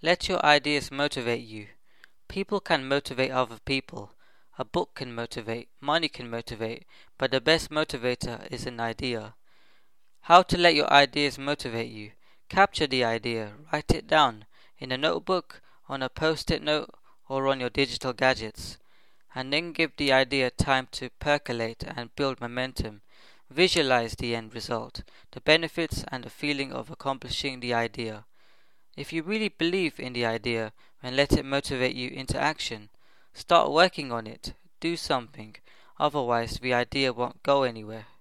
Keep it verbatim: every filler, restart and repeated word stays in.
Let your ideas motivate you. People can motivate other people. A book can motivate, money can motivate, but the best motivator is an idea. How to let your ideas motivate you. Capture the idea, write it down in a notebook, on a post-it note, or on your digital gadgets, and then give the idea time to percolate and build momentum. Visualize the end result, the benefits and the feeling of accomplishing the idea. If you really believe in the idea, then let it motivate you into action. Start working on it, do something, otherwise the idea won't go anywhere.